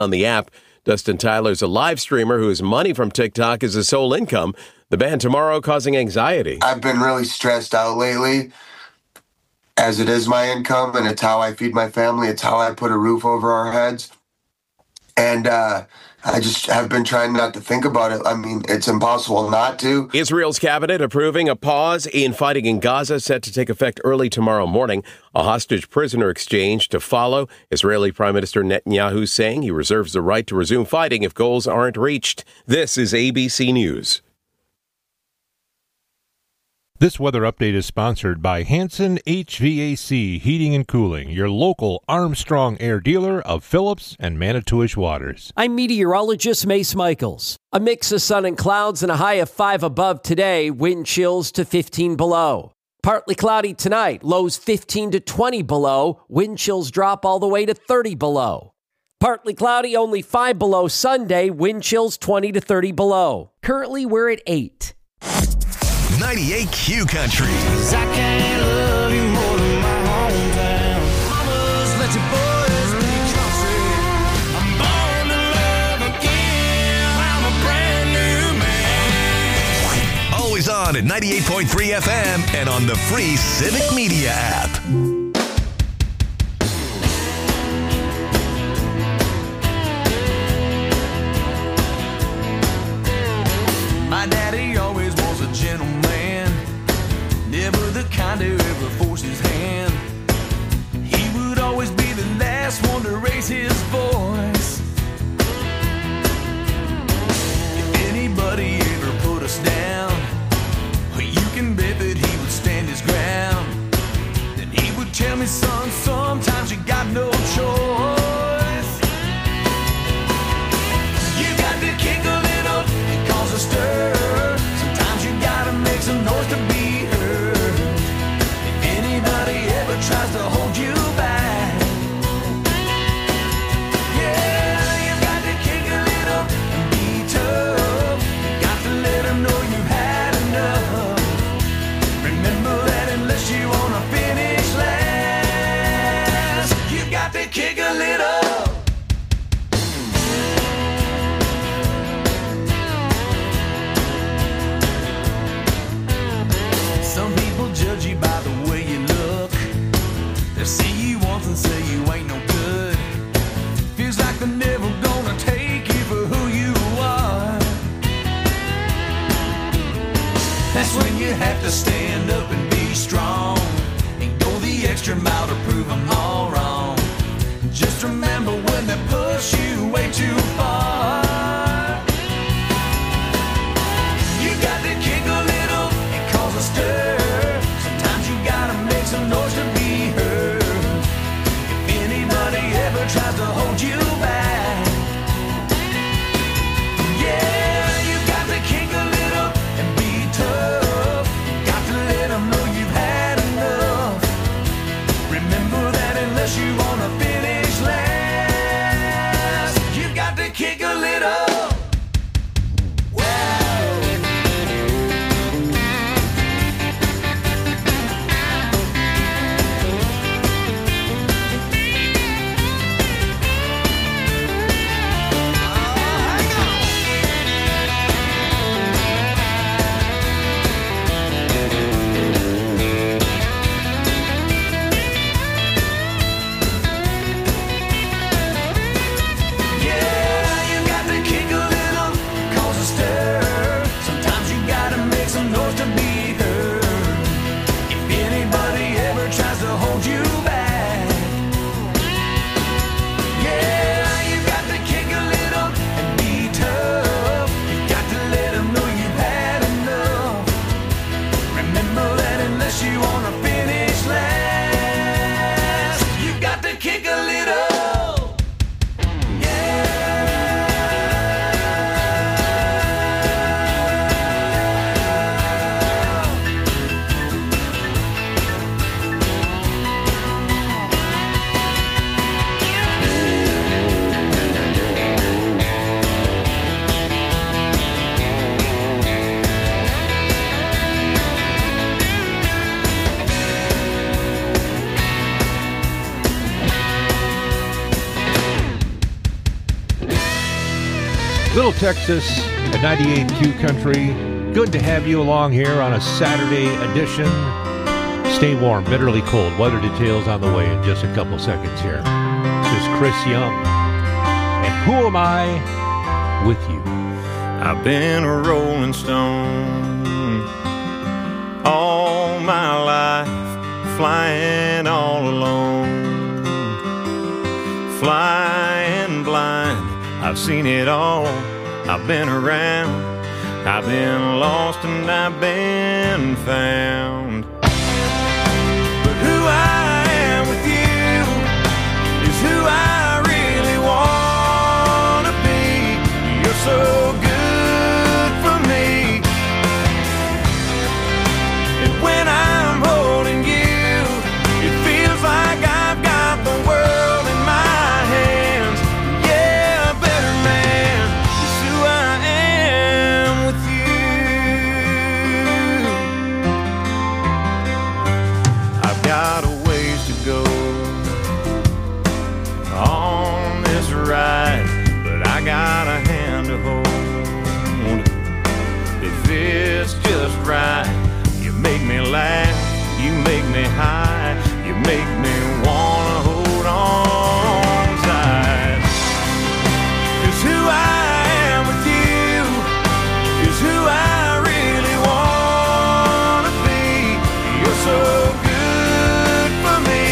on the app. Dustin Tyler's a live streamer whose money from TikTok is his sole income. The ban tomorrow causing anxiety. I've been really stressed out lately, as it is my income, and it's how I feed my family. It's how I put a roof over our heads. And I just have been trying not to think about it. I mean, it's impossible not to. Israel's cabinet approving a pause in fighting in Gaza set to take effect early tomorrow morning. A hostage prisoner exchange to follow. Israeli Prime Minister Netanyahu saying he reserves the right to resume fighting if goals aren't reached. This is ABC News. This weather update is sponsored by Hanson HVAC Heating and Cooling, your local Armstrong Air dealer of Phillips and Manitowish Waters. I'm meteorologist Mace Michaels. A mix of sun and clouds and a high of 5 above today, wind chills to 15 below. Partly cloudy tonight, lows 15 to 20 below, wind chills drop all the way to 30 below. Partly cloudy, only 5 below Sunday, wind chills 20 to 30 below. Currently, we're at 8. 98 Q Country. I can't love you more than my hometown. Mamas, let your boys be country. I'm born to love again. I'm a brand new man. Always on at 98.3 FM and on the free Civic Media app. My daddy always was a gentleman. Never the kind to ever force his hand. He would always be the last one to raise his voice. If anybody ever put us down, you can bet that he would stand his ground. Then he would tell me, son, sometimes you got no choice. You got to kick a little and cause a stir. Sometimes you gotta make some noise to be heard. Tries to hold you back. Yeah, you got to kick a little and be tough. You got to let them know you've had enough. Remember that unless you want to finish last, you got to kick a little. Some people judge you by the way you look. They see you once and say you ain't no good. Feels like they're never gonna take you for who you are. That's when you have to stand up and be strong and go the extra mile to prove them all wrong. Just remember when they push you way too far. You got to kick a little and cause a stir. Sometimes you gotta make some noise to be heard. Tries to hold you back. Yeah, you got to kick a little and be tough. Got to let them know you've had enough. Remember that unless you want to finish last, you got to kick a little. Yeah, you Little Texas at 98Q Country. Good to have you along here on a Saturday edition. Stay warm, bitterly cold. Weather details on the way in just a couple seconds here. This is Chris Young. And who am I with you? I've been a rolling stone all my life, flying all alone, flying blind. I've seen it all, I've been around, I've been lost and I've been found. But who I am with you is who I really want to be. You're so good for me, and when I'm holding you, it feels like I've got the world in my hands. Yeah, better man is who I am with you. I've got a ways to go on this ride, but I got a hand to hold. If it's just right, you make me laugh, you make me high, you make me wanna hold on tight. 'Cause who I am with you is who I really wanna be. You're so good for me,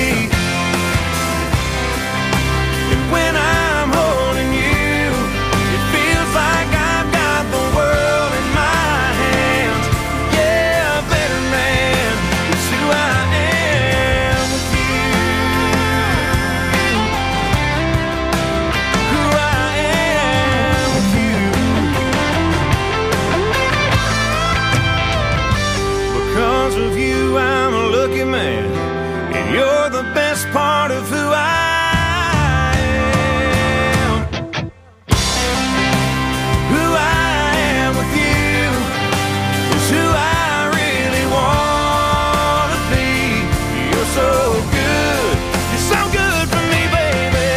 and when I'm holding you, it feels like I've got the world in my hands. Yeah, better man is who I am with you. Who I am with you. Because of you, I'm a lucky man, and you're the best part of who I am. Who I am with you is who I really want to be. You're so good, you're so good for me, baby.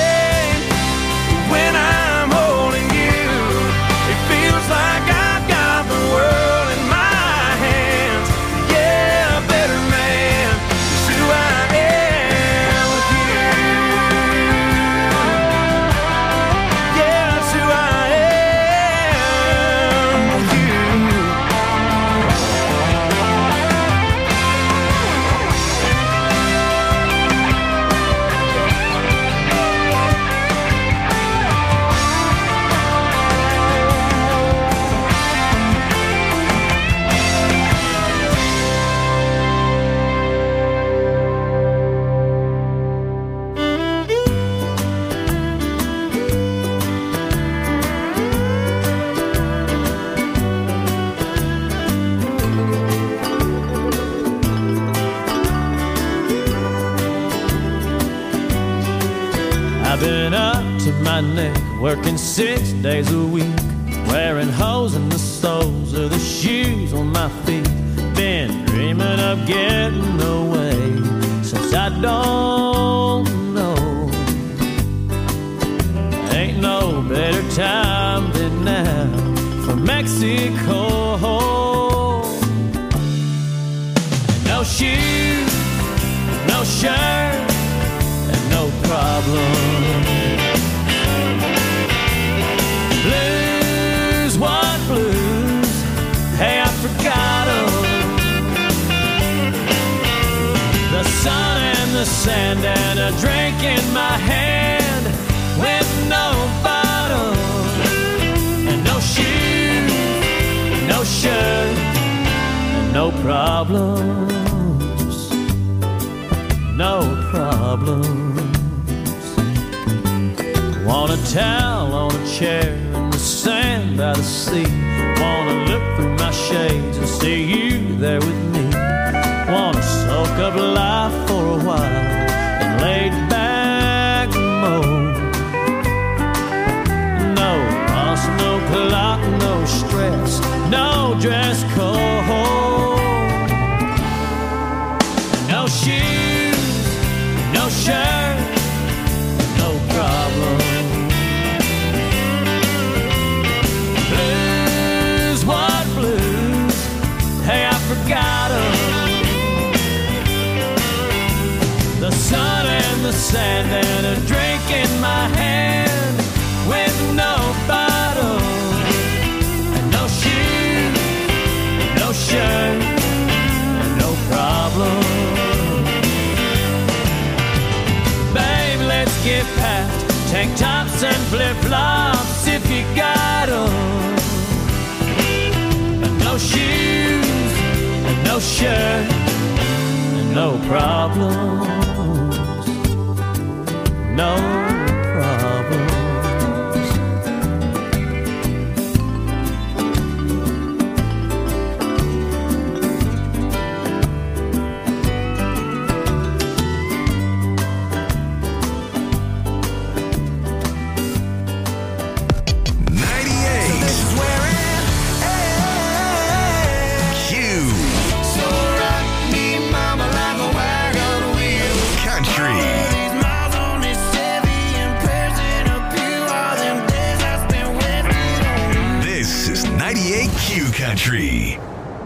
When I'm holding you, it feels like I've got the world in my hands. Yeah, better man is who I am with you. Yeah, that's who I am with you. I've been up to my neck, working 6 days a week, wearing holes in the soles of the shoes on my feet. Been dreaming of getting away since I don't know. Ain't no better time than now for Mexico. No shoes, no shirt, and no problem. Blues, what blues? Hey, I forgot 'em. The sun and the sand and a drink in my hand with no bottle. And no shoes, no shirt, and no problems. No problems. Want a towel on a chair in the sand by the sea. Wanna look through my shades and see you there with me. Wanna soak up life for a while and lay back mode. No fuss, no clock, no stress, no dress code. No shoes, no shirt, no problem. flip-flops if you got 'em. No shoes, no shirt, no problems, no problems. Country.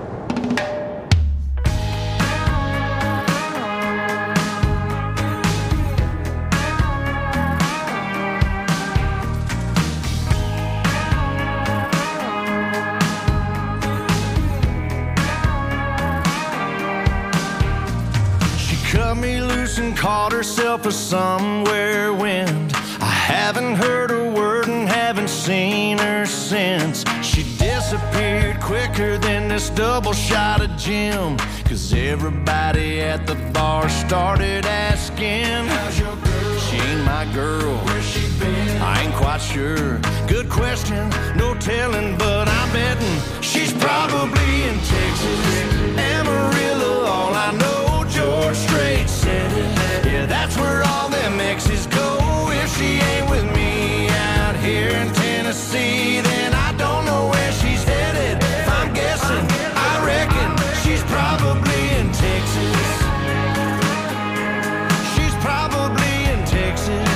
She cut me loose and caught herself a somewhere wind. I haven't heard a word and haven't seen her since. She disappeared quicker than this double shot of gin. 'Cause everybody at the bar started asking, how's your girl? She ain't my girl. Where's she been? I ain't quite sure. Good question, no telling, but I'm betting she's probably in Texas. Amarillo, all I know, George Strait said it. Yeah, that's where all them exes go. If she ain't with me out here in Tennessee, then I don't know where she's headed. If I'm guessing, I reckon she's probably in Texas. She's probably in Texas.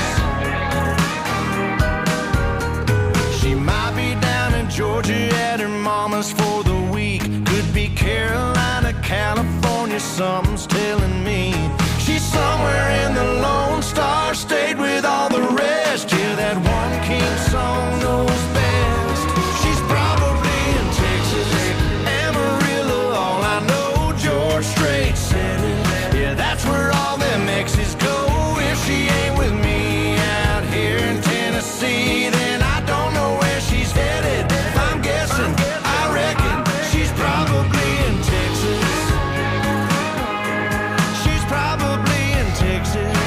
She might be down in Georgia at her mama's for the week. Could be Carolina, California, something's telling me. She's somewhere in the Lone Star State with all the rest. Yeah, that one king song knows best. She's probably in Texas. Amarillo, all I know, George Strait said it. Yeah, that's where all them exes go. If she ain't with me out here in Tennessee, then I don't know where she's headed. If I'm guessing, I reckon she's probably in Texas. She's probably in Texas.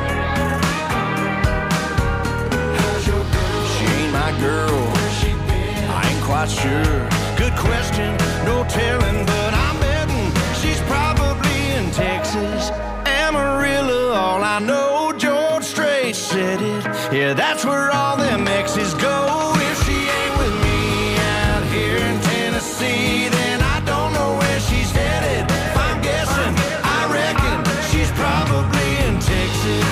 How's your girl? She ain't my girl. Where's she been? I ain't quite sure. Good question, no telling, but I'm betting she's probably in Texas. Amarillo, all I know, George Strait said it. Yeah, that's where all them exes go. If she ain't with me out here in Tennessee, then I don't know where she's headed. If I'm guessing, I reckon she's probably in Texas.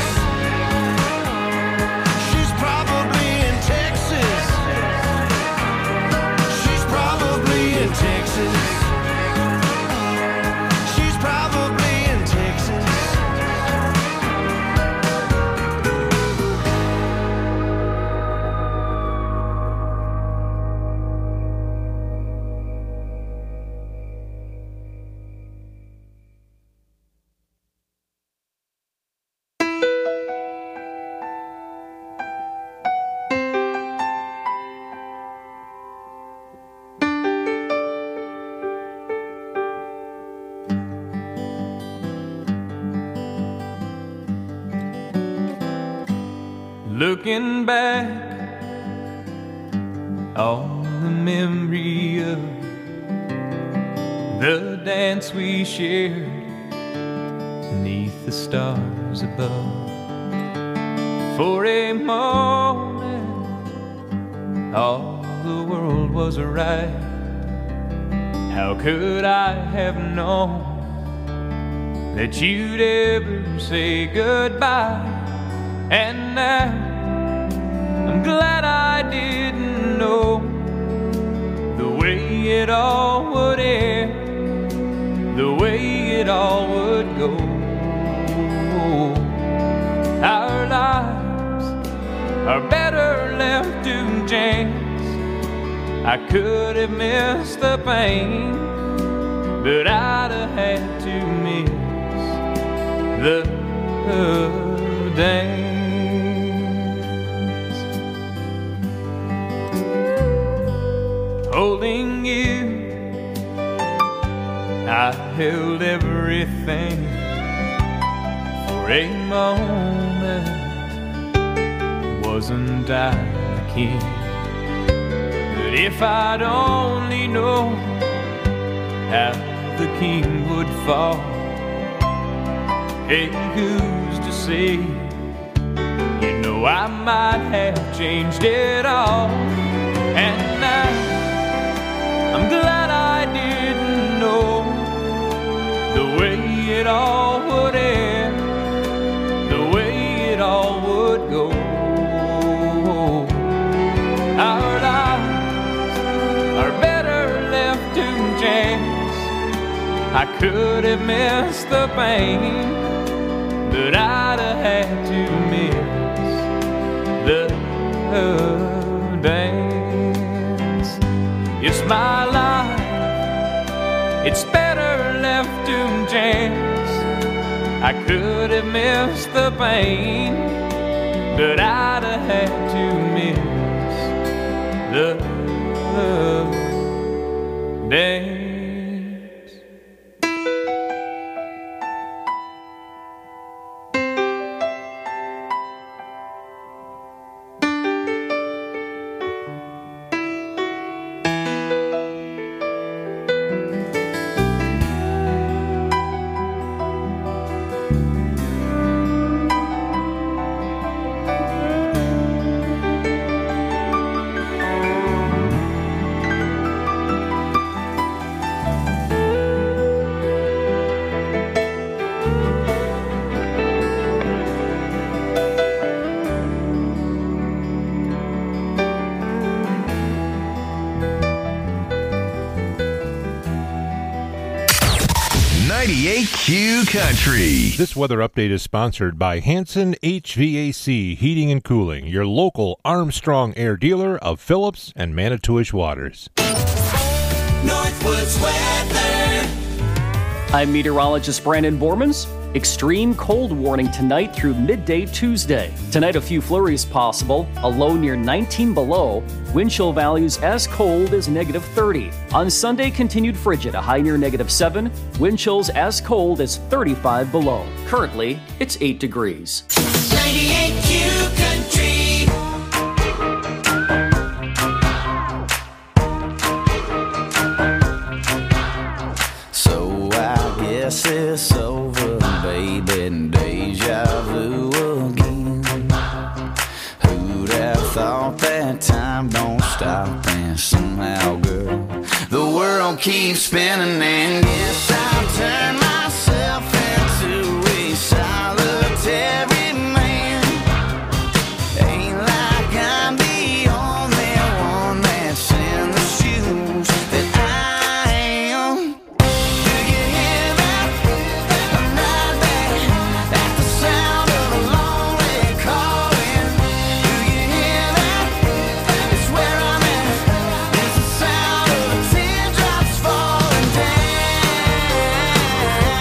She's probably in Texas. She's probably in Texas. She's probably in Texas. Looking back on the memory of the dance we shared beneath the stars above. For a moment, all the world was right. How could I have known that you'd ever say goodbye? And now I'm glad I didn't know the way it all would end, the way it all would go. Our lives are better left to chance. I could have missed the pain, but I'd have had to miss the dance. holding you. I held everything for a moment. Wasn't I the king? But if I'd only known how the king would fall, hey, who's to say? You know I might have changed it all. And now I'm glad I didn't know the way it all would end, the way it all would go. Our lives are better left to chance. I could have missed the pain, but I'd have had to miss the dance. It's my life, it's better left to chance. I could have missed the pain, but I'd have had to miss the dance. 98Q Country. This weather update is sponsored by Hanson HVAC Heating and Cooling, your local Armstrong Air dealer of Phillips and Manitowish Waters. Northwoods weather. I'm meteorologist Brandon Bormans. Extreme cold warning tonight through midday Tuesday. Tonight, a few flurries possible, a low near 19 below. Wind chill values as cold as negative 30. On Sunday, continued frigid, a high near negative 7. Wind chills as cold as 35 below. Currently, it's 8 degrees. 98Q Country. So I guess it's over, baby, and deja vu again. Who'd have thought that time don't stop, and somehow, girl, the world keeps spinning, and guess I'll turn myself into a solitary man. Ain't like I'm the only one that's in the shoes that I am. Do you hear that? I'm right there at the sound of a lonely calling. Do you hear that? It's where I'm at. It's the sound of the teardrops falling down.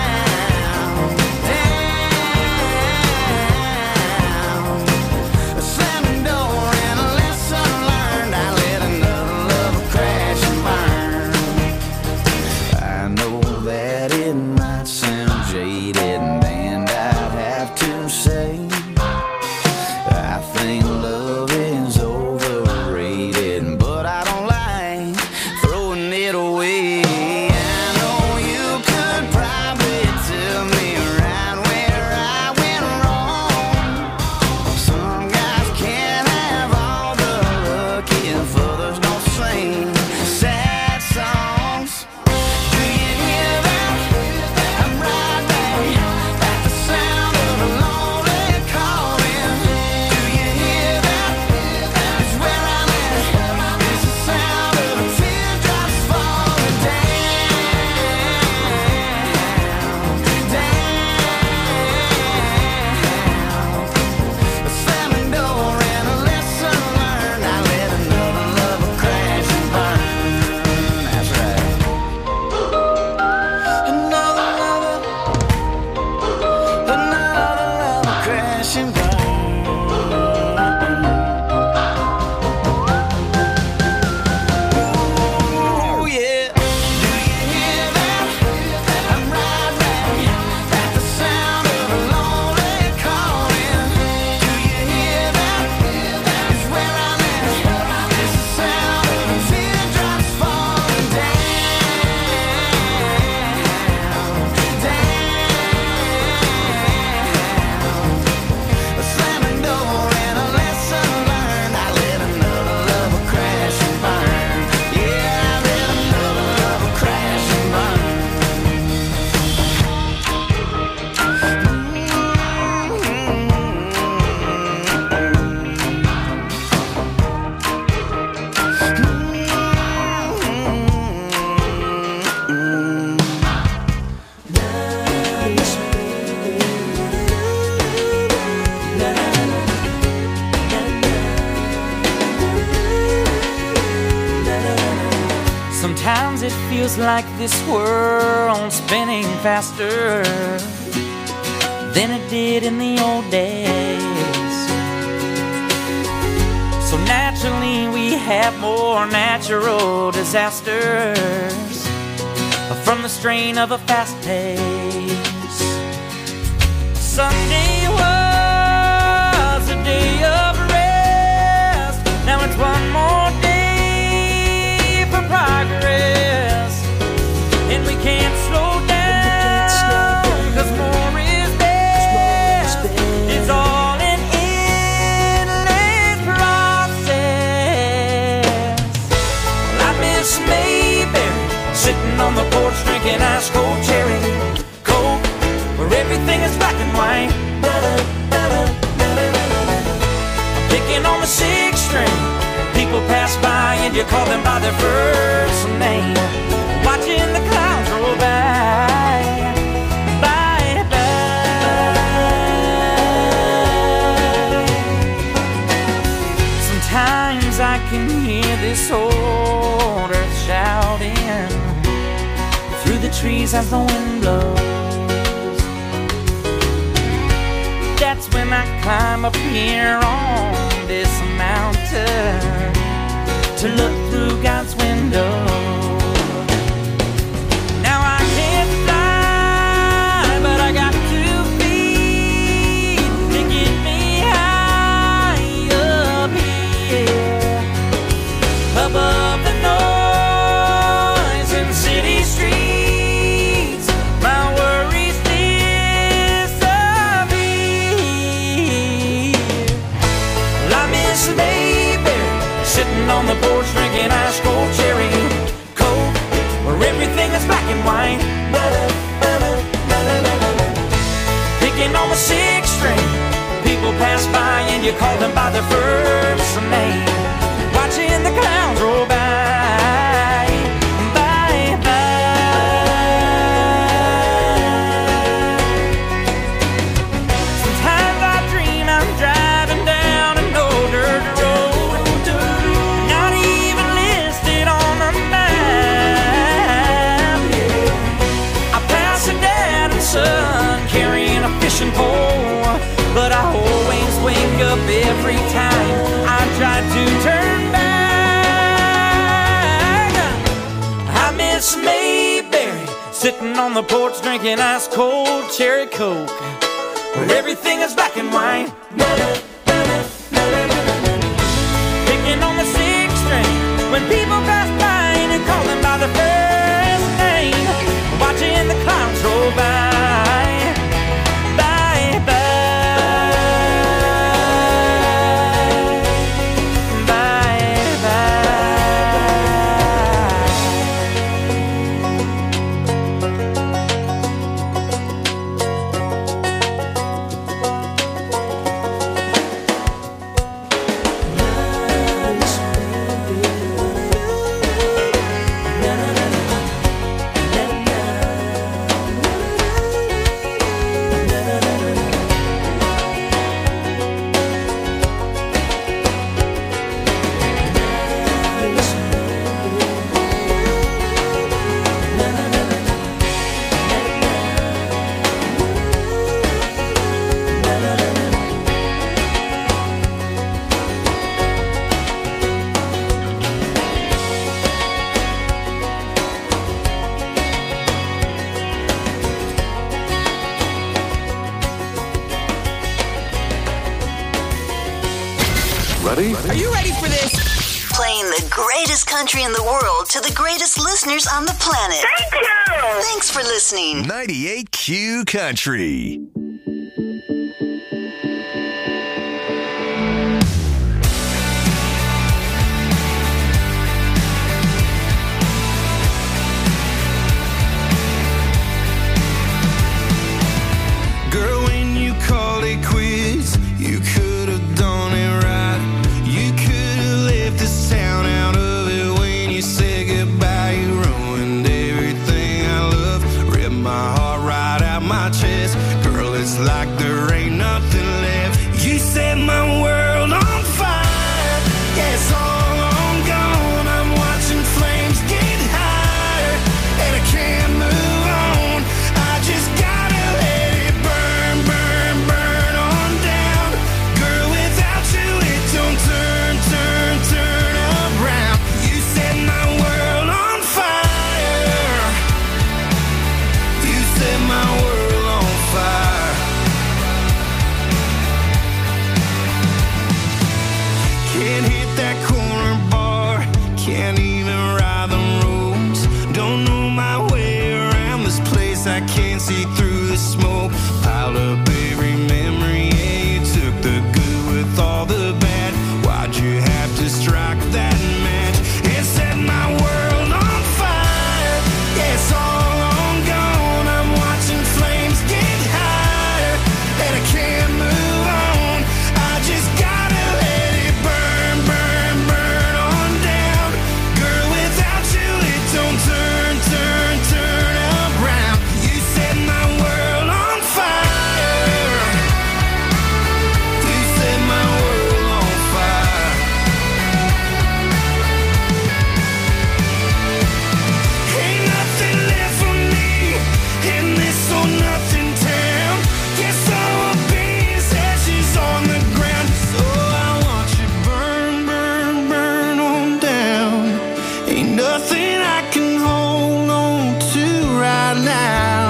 Sometimes it feels like this world's spinning faster than it did in the old days. So naturally we have more natural disasters from the strain of a fast pace. Sunday was a day of rest. Now it's one more day for progress, and we can't slow down, 'cause more is best. It's all an endless process. Well, I miss Mayberry sitting on the porch drinking ice cold cherry Coke, where everything is black and white. Picking on the sixth string, people pass by and you call them by their first name. Watching the clouds roll by, by, by. Sometimes I can hear this old earth shouting through the trees as the wind blows. That's when I climb up here on this mountain to look through God's window. Now I can't fly, but I got 2 feet to get me high up here, above the noise in city streets. My worries disappear. Well, I miss Mayberry sitting on the porch drinking ice cold cherry Coke, where everything is black and white. Picking on the sixth string, people pass by and you call them by their first name. Watching the clouds roll by, by, by. Sometimes I dream I'm driving down an old dirt road, not even listed on the map. I pass a dad and son carrying a fishing pole, but I always wake up every time I try to turn back. I miss Mayberry sitting on the porch drinking ice cold cherry Coke, where everything is black and white. Picking on the sixth string when people pass by and you call them by their first name. Watching the clouds roll by, by, by, by, by. Ready? Are you ready for this? Playing the greatest country in the world to the greatest listeners on the planet. Thank you! Thanks for listening. 98Q Country. Girl, when you called it quits, you could have done it right. You could have left this town out of it when you said goodbye. You ruined everything I loved, ripped my heart right out my chest. Girl, can't even ride the roads. Don't know my way around this place, I can't see through the smoke. Piled up every memory, yeah, you took the good with all the bad. Why'd you have to strike that match? It set my world on fire, yeah, it's all on gone. I'm watching flames get higher, and I can't move on. I just gotta let it burn, burn, burn on down. Girl, without you it don't turn, turn, turn around. You set my world on fire. You set my world on fire. Ain't nothing left for me in this or nothing town. Guess I'll be as ashes on the ground. So I want you burn, burn, burn on down. Ain't nothing I can hold on to right now.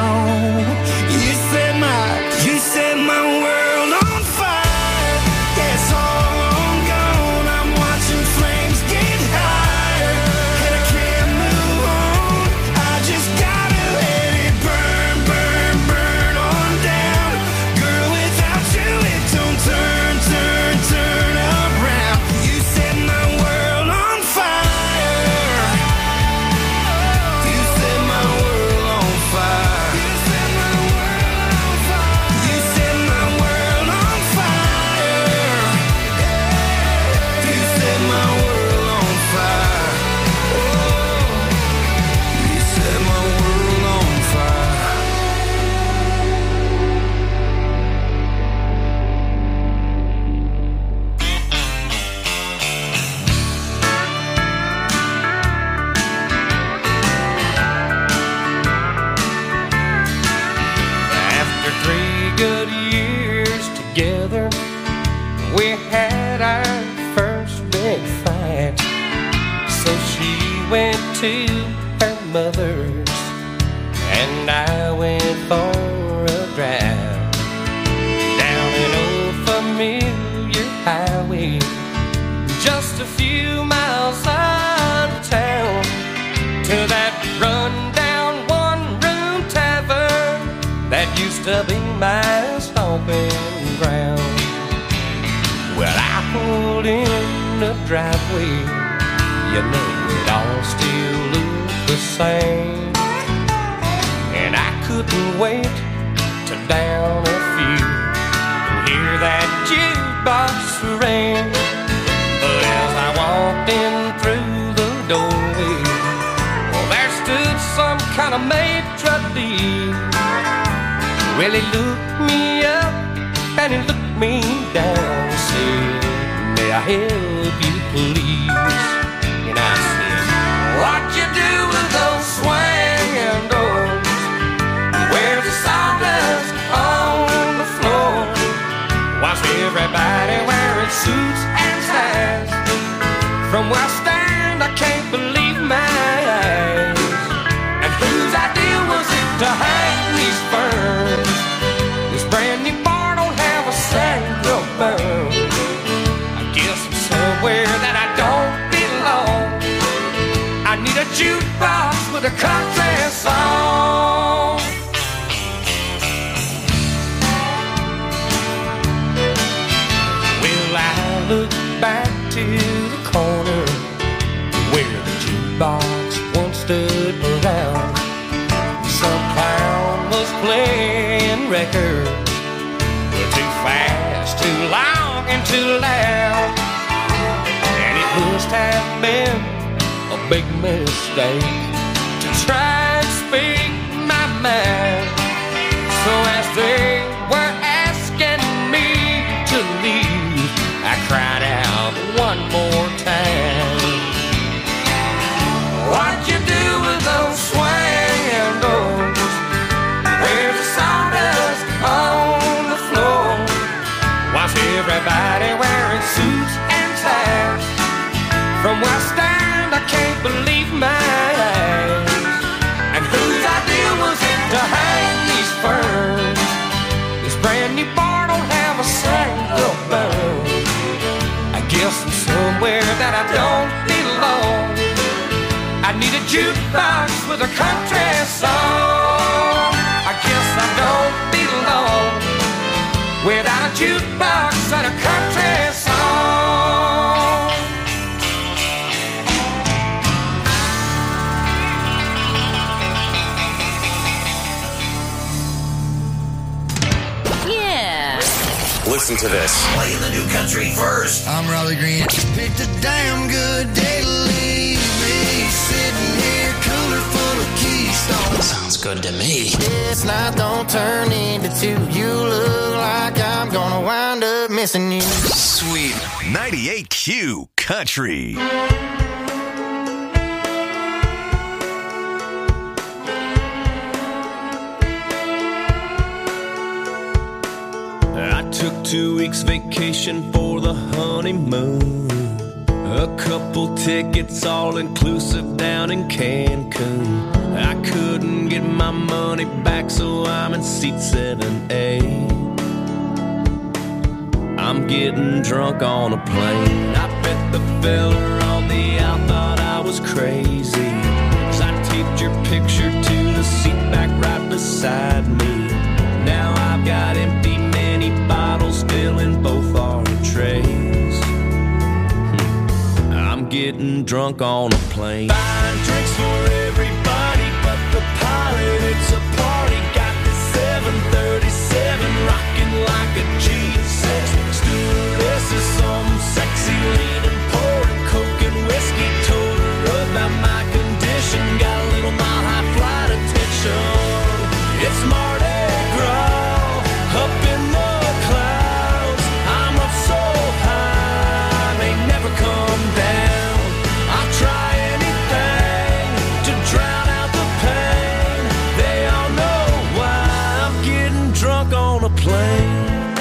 You set my world on fire. Yeah, it's all on gone. I'm watching flames get higher, and I can't move on. I just gotta let it burn, burn, burn on down. Girl, without you it don't turn, turn, turn around. You set my world on fire. You set my world on fire. You set my world on fire. You set my world on fire. You set my world on fire. Oh, you set my world on fire. After 3 good years together, we had our first big fight. So she went to her mother's, and I went for a drive down an old familiar highway, just a few miles out of town, to that rundown one-room tavern that used to be my stomping ground. Well, I pulled in the driveway, you know it all still looked the same, and I couldn't wait to down a few and hear that jukebox ring. But as I walked in through the doorway, well, there stood some kind of maitre d'. Well, he looked me up and he looked me down, said, "May I help you, please?" And I said, "What you do with those swinging doors? Where's the sawdust on the floor? Why's everybody wearing suits and ties? From where I stand, I can't believe my eyes. And whose idea was it to hang these ferns? This brand new bar don't have a single burn. I guess I'm somewhere that I don't belong. I need a jukebox with a country song." Well, I look back to the corner where the jukebox once stood around. Some clown was playing records, too fast, too long, and too loud. And it must have been a big mistake to try and speak my mind. So as they were asking me to leave, I cried out one more time, "What you do with those swinging doors? Where's the sawdust on the floor? Why's everybody wearing suits and ties? From where I stand, I can't believe my eyes. And whose idea was it to hang these ferns? This brand new bar don't have a single burn. I guess I'm somewhere that I don't belong. jukebox with a country song. I guess I don't belong without a jukebox and a country song. Yeah. Listen to this. Playing the new country first. I'm Raleigh Green. Picked a damn good day to leave me. Sitting here, cooler full of Keystone. Sounds good to me. This night don't turn into two. You look like I'm gonna wind up missing you. Sweet. 98Q Country. I took 2 weeks vacation for the honeymoon. A couple tickets all inclusive down in Cancun. I couldn't get my money back, so I'm in seat 7A. I'm getting drunk on a plane. I bet the fella on the out thought I was crazy, 'cause I taped your picture to the seat back right beside me. Now I've got empty mini bottles filling both our trays. I'm getting drunk on a plane. Buying drinks for everybody but the pilot. It's a party. Got the 737 rocking like a G6. Stewardess is some sexy leaning, pouring coke and whiskey. Told her about my condition. Got a little mile high flight attention. It's Mardi Gras up in the clouds. I'm up so high, they never come down. I'll try anything to drown out the pain. They all know why I'm getting drunk on a plane.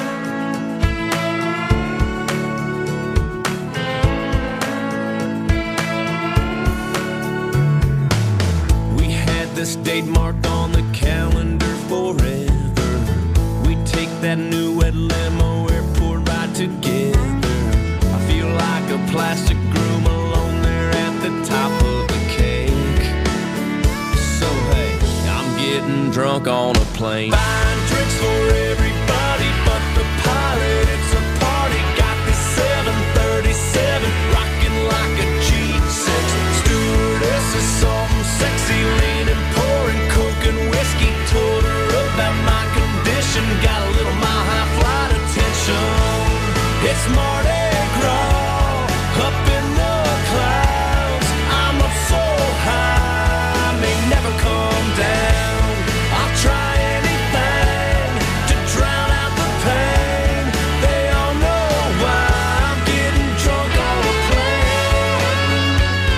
We had this date marked on the calendar forever. We take that new wet limo, airport ride together. I feel like a plastic groom alone there at the top of the cake. So hey, I'm getting drunk on a plane. Buying drinks for everybody but the pilot. It's a party. Got the 737 rocking like a G6. Stewardess is some sexy leaning, pouring coke and whiskey. Told her about my condition. Got a little mile high flight attention. It's Mardi Gras up in the clouds. I'm up so high, I may never come down. I'll try anything to drown out the pain. They all know why I'm getting drunk on a plane.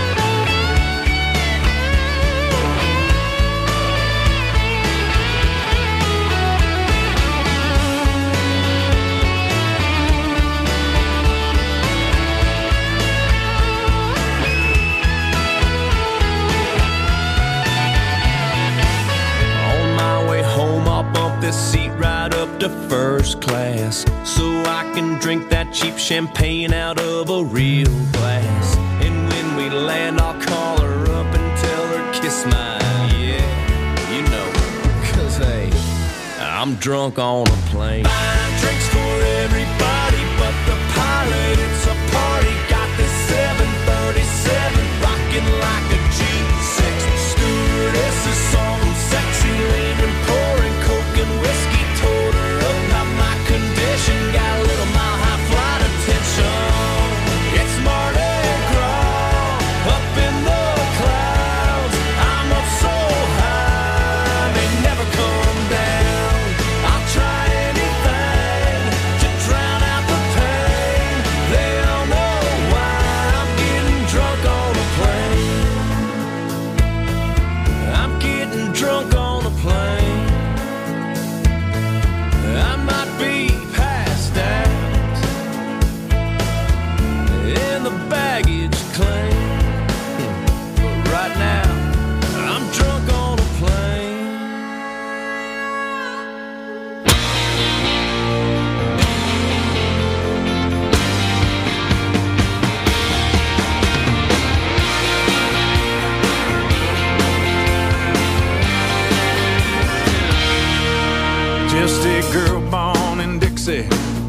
On my way home, I'll bump this seat right up to first class, so I can drink that cheap champagne out of a real glass. And when we land, I'll call her up and tell her kiss my, yeah, you know, 'cause hey, I'm drunk on a plane. Buying drinks for everybody but the pilot. It's a party. Got this 737 rocking like a G6. Stewardess is some sexy leaning, pouring coke and whiskey. Told her about my condition. Got a little mile high flight attention. It's Mardi Gras up in the clouds. I'm up so high, they never come down. I'll try anything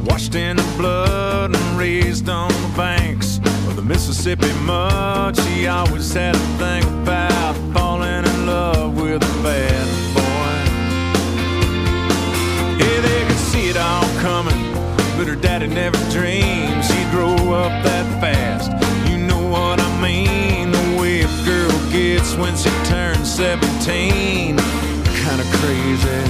washed in the blood and raised on the banks of the Mississippi mud. She always had a thing about falling in love with a bad boy. Yeah, they could see it all coming, but her daddy never dreamed she'd grow up that fast. You know what I mean, the way a girl gets when she turns 17. Kinda crazy.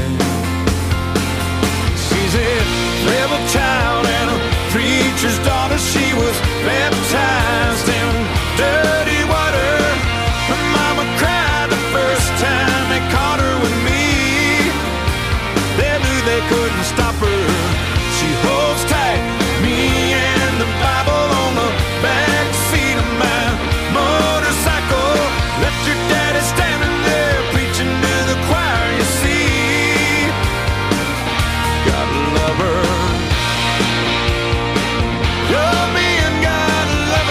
She's a rebel child and a preacher's daughter. She was baptized in dirty water. Her mama cried the first time they caught her with me. They knew they couldn't stop her. She holds tight, me and the Bible on the back seat of my motorcycle. Left your daddy standing there preaching to the choir, you see. Gotta love her. Love me and gotta love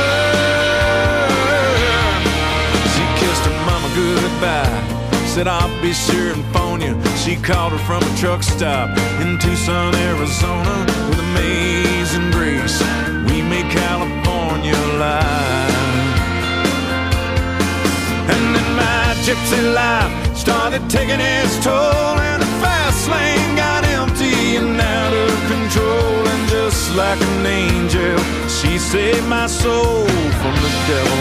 her. She kissed her mama goodbye, said I'll be sure and phone you. She called her from a truck stop in Tucson, Arizona. With amazing grace, we made California alive. And then my gypsy life started taking its toll, and the fast lane got empty and out of control. And just like an angel, she saved my soul from the devil.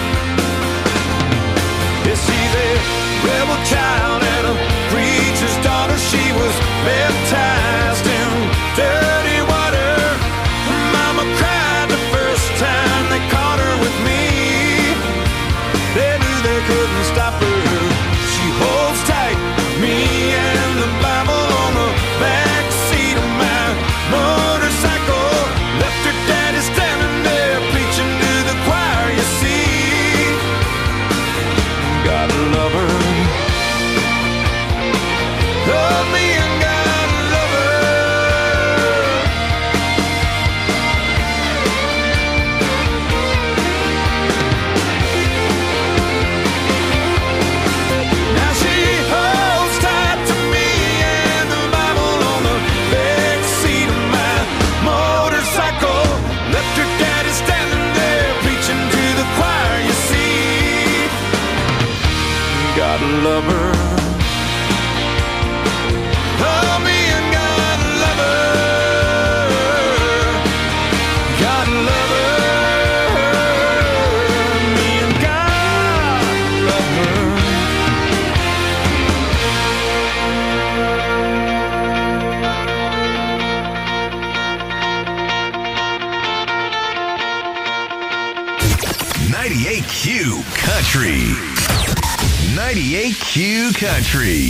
Yeah, she's a rebel child and a preacher's daughter. She was baptized in dirty water. Mama cried the first time they caught her with me. They knew they couldn't stop her. She holds tight, me and the Bible on the back seat of my motorcycle. Left her daddy standing there preaching to the choir, you see. Gotta love her. Love me and gotta love her. Now she holds tight to me and the Bible on the back seat of my motorcycle. Left her daddy standing there preaching to the choir, you see. Gotta love her. Love me and gotta love her. Gotta love her. Me and gotta love her. 98Q Country. 98Q Country.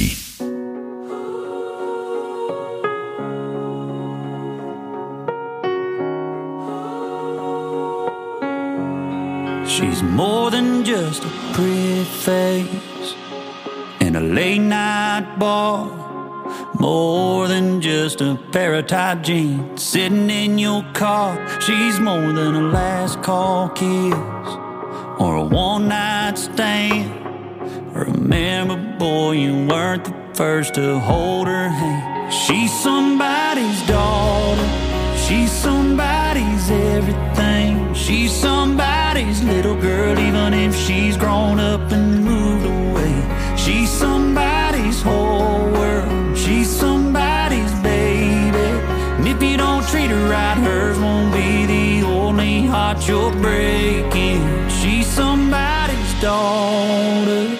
She's more than just a pretty face in a late night bar, more than just a pair of tight jeans sitting in your car. She's more than a last call kiss or a one night stand. Remember, boy, you weren't the first to hold her hand. She's somebody's daughter, she's somebody's everything. She's somebody's little girl, even if she's grown up and moved away. She's somebody's whole world, she's somebody's baby. And if you don't treat her right, hers won't be the only heart you're breaking. She's somebody's daughter.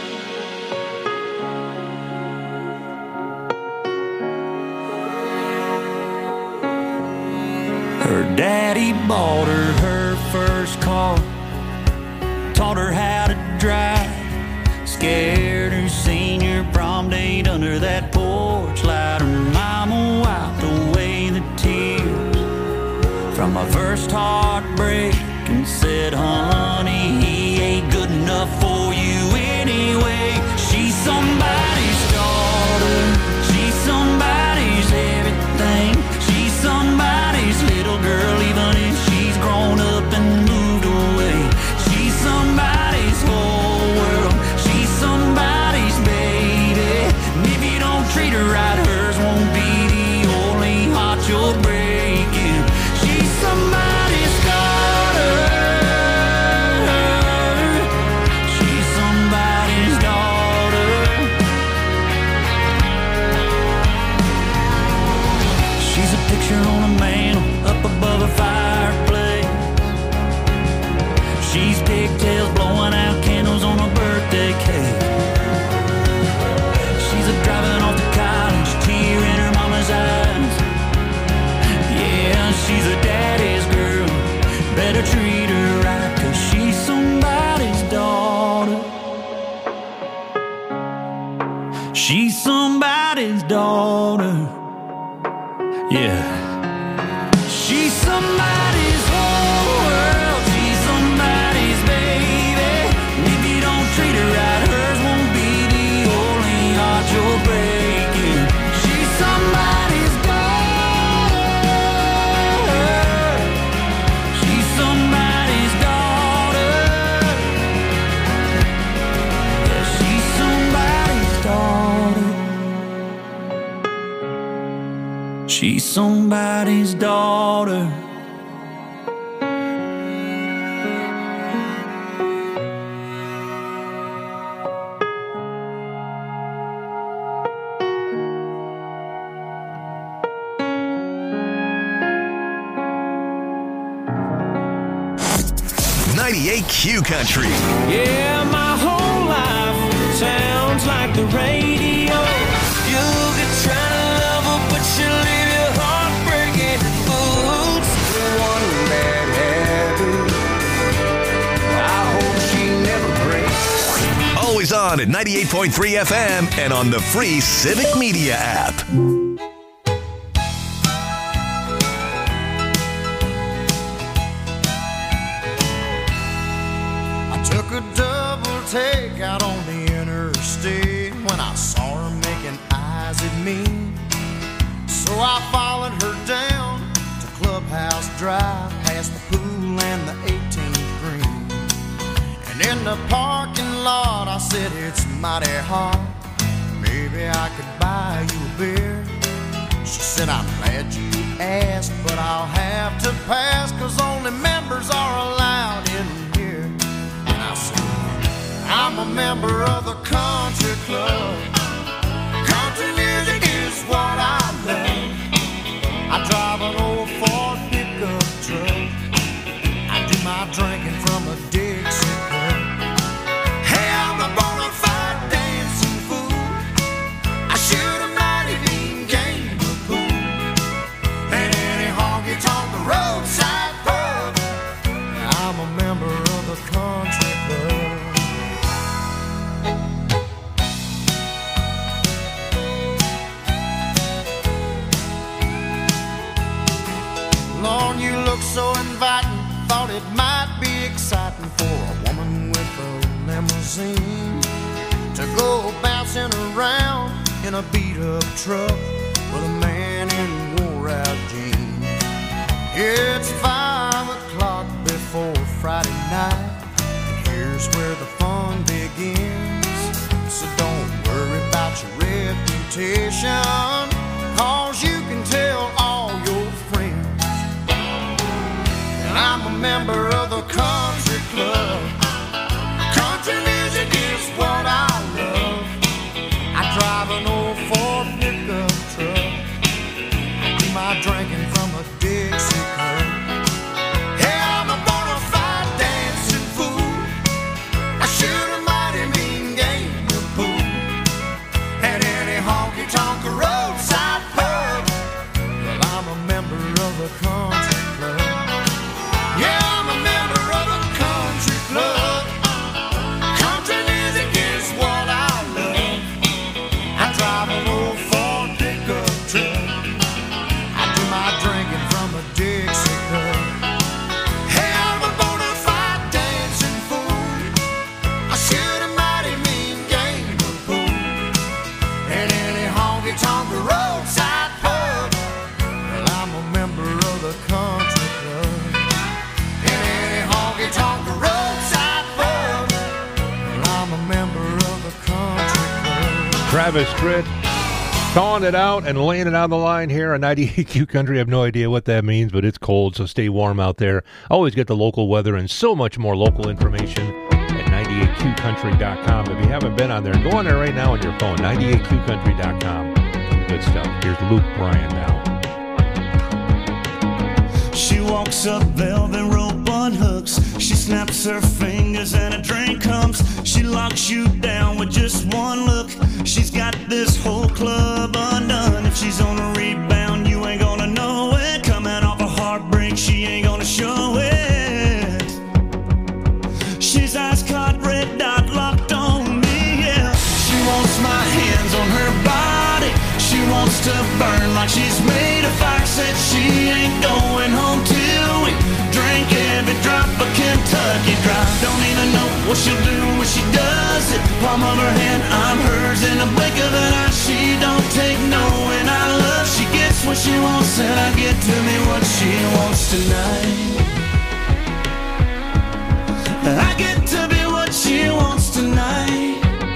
Her daddy bought her first car, taught her how to drive, scared her senior prom date under that porch light. Her mama wiped away the tears from my first heartbreak and said, honey, he ain't good enough for you anyway. She's somebody's daughter, she's somebody's everything. She's somebody's little girl, even if she's grown up and moved away. She's somebody's whole world, she's somebody's baby. And if you don't treat her right, hers won't be the only heart you're breaking. She's somebody's daughter. Yeah. She's somebody's whole world. She's somebody's baby. And if you don't treat her right, hers won't be the only heart you're breaking. She's somebody's daughter. She's somebody's daughter. Yeah, she's somebody's daughter. She's somebody's daughter. Q Country. Yeah, my whole life sounds like the radio. You could try to love her, but she'll leave your heart breaking. Oops, the one that happened. I hope she never breaks. Always on at 98.3 FM and on the free Civic Media app. Took a double take out on the interstate when I saw her making eyes at me. So I followed her down to Clubhouse Drive, past the pool and the 18th green. And in the parking lot I said, it's mighty hot, maybe I could buy you a beer. She said, I'm glad you asked, but I'll have to pass, 'cause only members are allowed in here. I'm a member of the country club. Country music is what I love. I drive an old Ford pickup truck. I do my drinking from a Dixie cup. Hey, I'm a bona fide dancing fool. I shoot a mighty mean game of pool. And any honky-tonk roadside pub. I'm a member of the country club. Lord, you look so inviting. Thought it might be exciting for a woman with a limousine to go bouncing around in a beat-up truck with a man in wore-out jeans. It's 5 o'clock before Friday night, and here's where the fun begins. So don't worry about your reputation, 'cause you can tell all your friends. I'm a member of the country club. Country music is what I love. I drive an old Ford pickup truck. I do my drinking from a Dixie cup. Hey, I'm a bona fide dancing fool. I shoot a mighty mean game of pool. At any honky-tonk roadside pub. Well, I'm a member of the country club. Yeah, I'm a member of a country club. Country music is what I love. I drive an old Ford pickup truck. I do my drinking from a Dixie cup. Hey, I'm a bona fide dancing fool. I shoot a mighty mean game of pool. And any honky-tonk roadside pub. Well, I'm a member of the country club. Honky-tonk roadside pub. Well, I'm a member of the country club. Travis Tritt calling it out and laying it on the line here on 98Q Country. I have no idea what that means, but it's cold, so stay warm out there. Always get the local weather and so much more local information at 98QCountry.com. If you haven't been on there, go on there right now on your phone, 98QCountry.com. Good stuff. Here's Luke Bryan now. She walks up velvet rope on hooks. She snaps her fingers and a drink comes. She locks you down with just one look. She's got this whole club undone. If she's on a rebound, you ain't gonna know it. Coming off a heartbreak, she ain't gonna show it. She's ice-cold, red dot locked on me, yeah. She wants my hands on her said she ain't going home till we drink every drop of Kentucky Dry. Don't even know what she'll do when she does it. Palm of her hand, I'm hers in the blink of an eye. She don't take no, and I love. She gets what she wants, and I get to me what she wants tonight. I get to be what she wants tonight.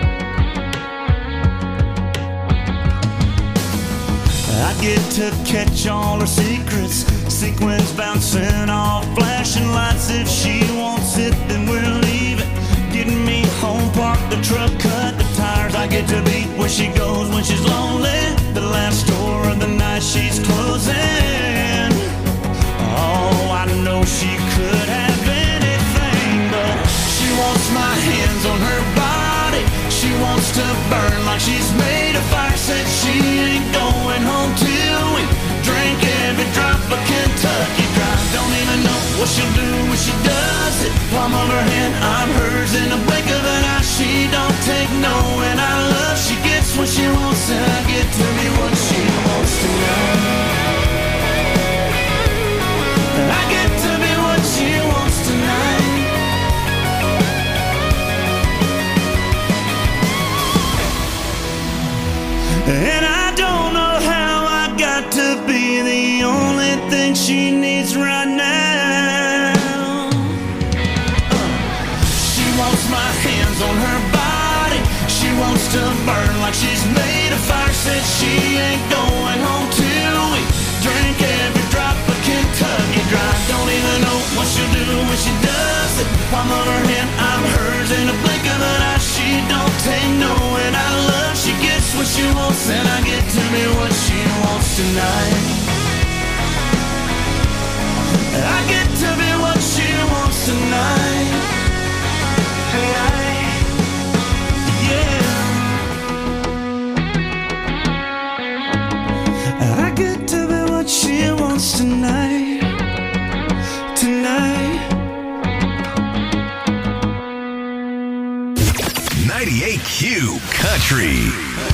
I get to catch all her secrets. Sequins bouncing off flashing lights. If she wants it, then we'll leave it. Getting me home, park the truck, cut the tires. I get to be where she goes when she's lonely. The last store of the night she's closing. Oh, I know she could have anything, but she wants my hands on her body. She wants to burn like she's made of fire. Said she ain't going home till we drink every drop of Kentucky Dry. Don't even know what she'll do when she does it. Palm of her hand, I'm hers in the blink of an eye. She don't take no, and I love. She gets what she wants, and I get to be what she wants tonight. I get to be what she wants tonight. And I don't know how I got to be the only thing she needs right now. She wants my hands on her body. She wants to burn like she's made of fire. Said she ain't going home till we drink every drop of Kentucky Dry. Don't even know what she'll do when she does it. Palm of her hand, I'm hers in a blink of an eye. She don't take no, and I love. She gets what she wants, and I get to be what she wants tonight. I get to be what she wants tonight. Hey, yeah. I get to be what she wants tonight. Tonight. 98Q Country.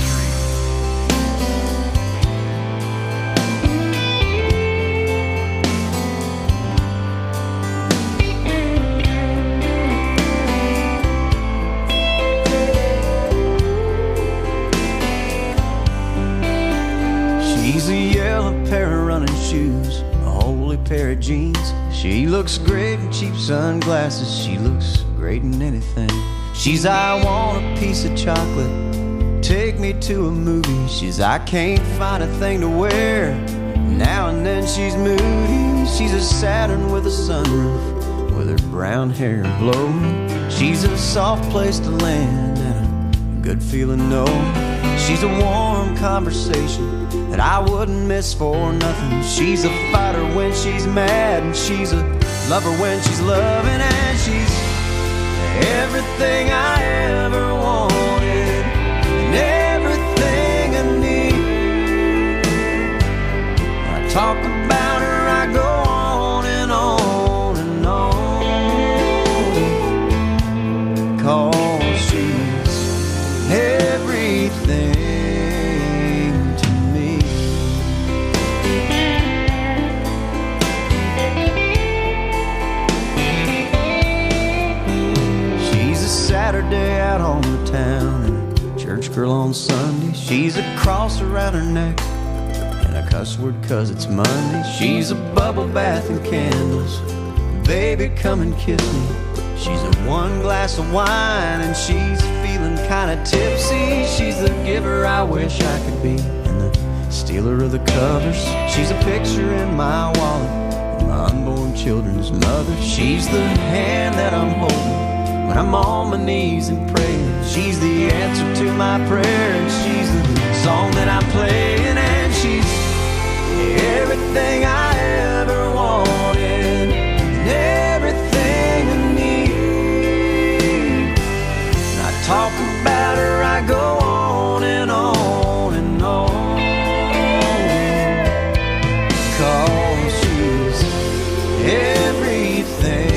She's a yellow pair of running shoes, a holy pair of jeans. She looks great in cheap sunglasses. She looks great in anything. She's I want a piece of chocolate, take me to a movie. She's I can't find a thing to wear, now and then she's moody. She's a Saturn with a sunroof, with her brown hair blowing. She's a soft place to land and a good feeling no. She's a warm conversation that I wouldn't miss for nothing. She's a fighter when she's mad, and she's a lover when she's loving, and she's everything I ever wanted and everything I need. When I talk about her, I go on and on and on, 'cause she's everything to me. She's a Saturday out on the town and a church girl on Sunday. She's a cross around her neck and a cuss word 'cause it's Monday. She's a bubble bath and candles, baby come and kiss me. She's a one glass of wine and she's feeling kinda tipsy. She's the giver I wish I could be and the stealer of the covers. She's a picture in my wallet, my unborn children's mother. She's the hand that I'm holding when I'm on my knees and praying. She's the answer to my prayer, and she's the song that I'm playing, and she's everything I ever wanted and everything I need. When I talk about her, I go on and on and on, 'cause she's everything.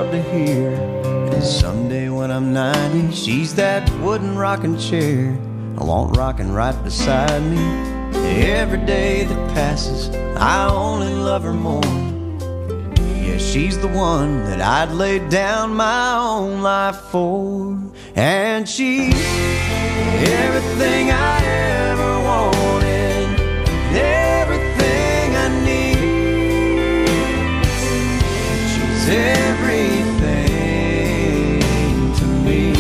love to hear. And someday when I'm 90, she's that wooden rocking chair I want rocking right beside me. Every day that passes, I only love her more. Yeah, she's the one that I'd lay down my own life for. And she's everything I ever wanted, everything I need. She's everything to me.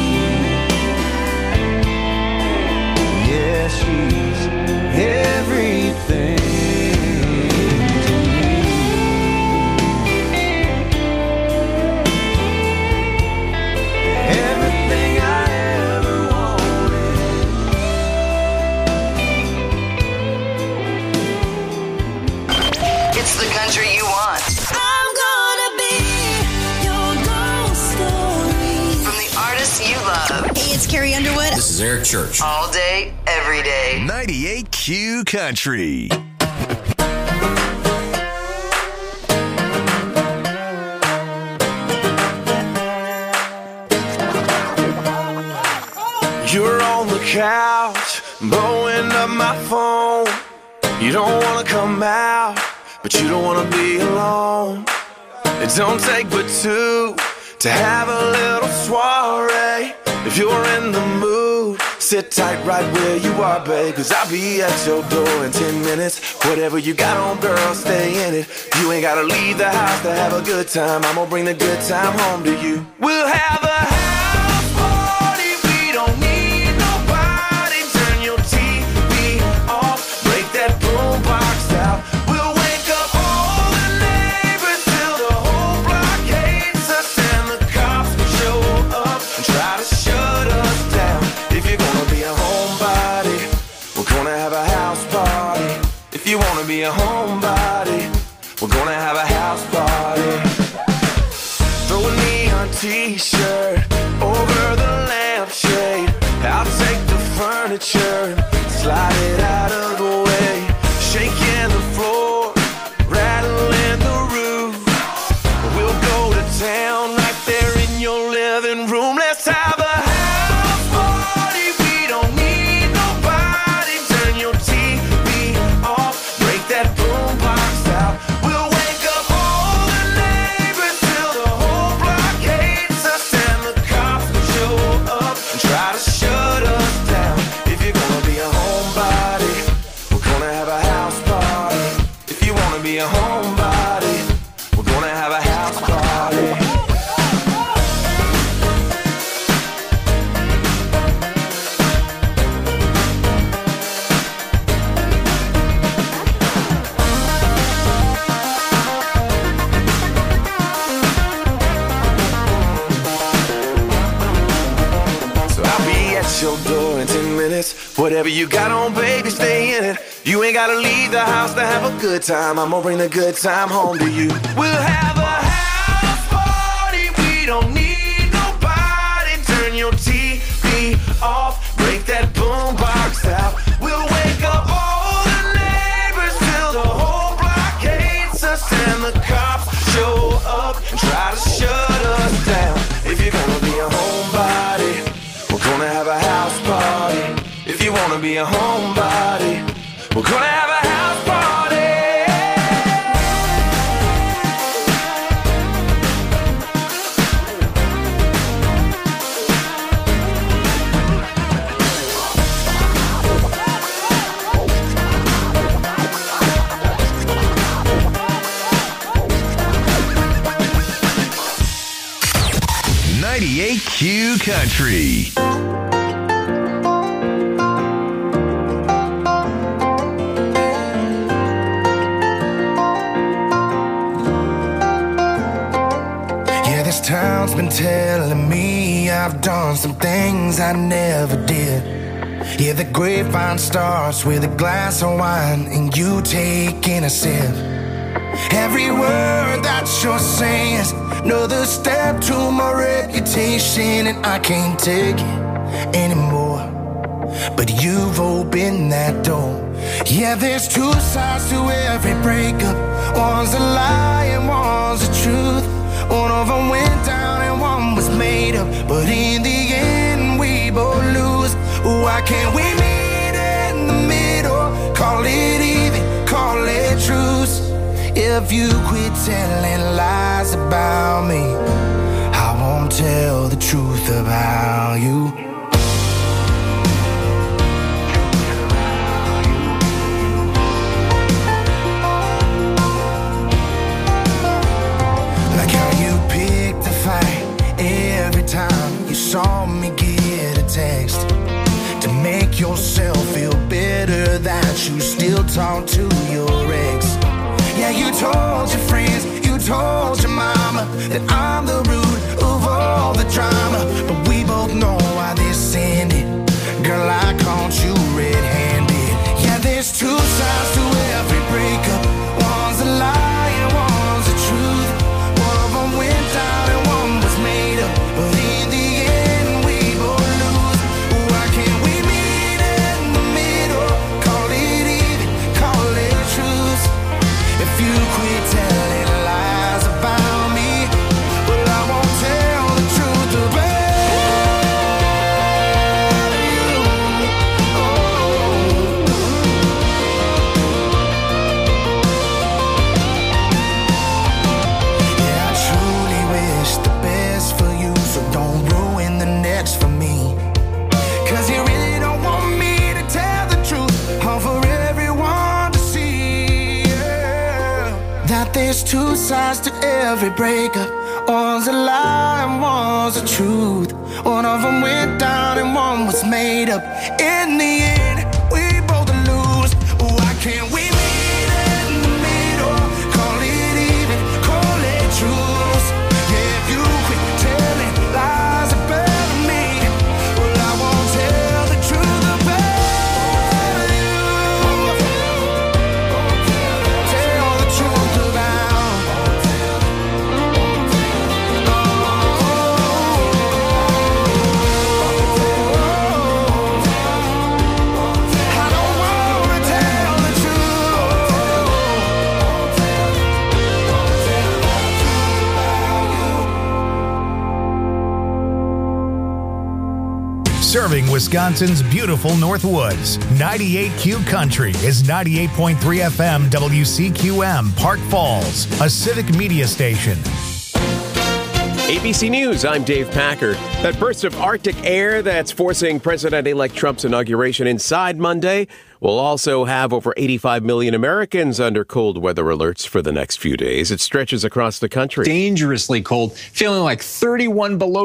Yeah, she's everything. Country you want. I'm gonna be your ghost story. From the artists you love. Hey, it's Carrie Underwood. This is Eric Church. All day, every day. 98Q Country. You're on the couch, blowing up my phone. You don't wanna come out, but you don't wanna be alone. It don't take but two to have a little soiree. If you're in the mood, sit tight right where you are, babe, 'cause I'll be at your door in 10 minutes. Whatever you got on, girl, stay in it. You ain't gotta leave the house to have a good time. I'm gonna bring the good time home to you. We'll have a house party. We don't need nobody. Turn your TV off, break that boombox out. We'll wake up all the neighbors till the whole block hates us, and the cops show up and try to shut us down. If you're gonna be a homebody, we're gonna have a house party. If you wanna be a homebody, we're gonna have a house party. Throw a neon t-shirt over the lampshade. I'll take the furniture and slide it out of the way. Shaking the floor, rattling the roof. We'll go to town right there in your living room. Let's have a house party. We don't need nobody. Turn your TV off, break that boombox out. We'll wake up all the neighbors till the whole block hates us, and the cops show up and try to shut us down. If you're gonna be a homebody, we're gonna have a house party. If you wanna be a homebody, we're gonna have a house party. So I'll be at your door in 10 minutes. Whatever you got on, baby, stay in it. You ain't gotta leave the house to have a good time. I'm gonna bring the good time home to you. We'll have a house party. We don't need nobody. Turn your TV off, break that boombox out. We'll wake up all the neighbors till the whole block hates us, and the cops show up and try to shut us down. If you're gonna be a homebody, we're gonna have a house party. If you wanna be a homebody, we're gonna have a house party. Q Country. Yeah, this town's been telling me I've done some things I never did. Yeah, the grapevine starts with a glass of wine and you taking a sip. Every word that you're saying is another step to my reputation, and I can't take it anymore. But you've opened that door. Yeah, there's two sides to every breakup. One's a lie and one's the truth. One of them went down and one was made up. But in the end, we both lose. Why can't we meet in the middle? Call it even, call it truce. If you quit telling lies about me, I won't tell the truth about you. Like how you picked a fight every time you saw me get a text, to make yourself feel better that you still talk to your ex. Yeah, you told your friends, you told your mama that I'm the root of all the drama. But we both know why this ended. Girl, I caught you red-handed. Yeah, there's two sides to every breakup. One's a lie and one's the truth. One of them went down and one was made up. But in the end, we both lose. Why can't we meet in the middle? Call it even, call it truth. If you quit telling lies about me, well, I won't tell the truth about you. Yeah, I truly wish the best for you, so don't ruin the next for me. 'Cause you really don't want me to tell the truth, all for everyone to see. Yeah. That there's two sides to every breakup. One's a lie and one's the truth. One of them went down and one was made up. In the end, we both lose. Why can't we meet in the middle? Call it even, call it truth. Yeah, if you quit telling lies about me, well, I won't tell the truth about you. Tell the truth about. I don't wanna tell the Serving Wisconsin's beautiful Northwoods, 98Q Country is 98.3 FM WCQM, Park Falls, a civic media station. ABC News, I'm Dave Packer. That burst of Arctic air that's forcing President-elect Trump's inauguration inside Monday will also have over 85 million Americans under cold weather alerts for the next few days. It stretches across the country. Dangerously cold, feeling like 31 below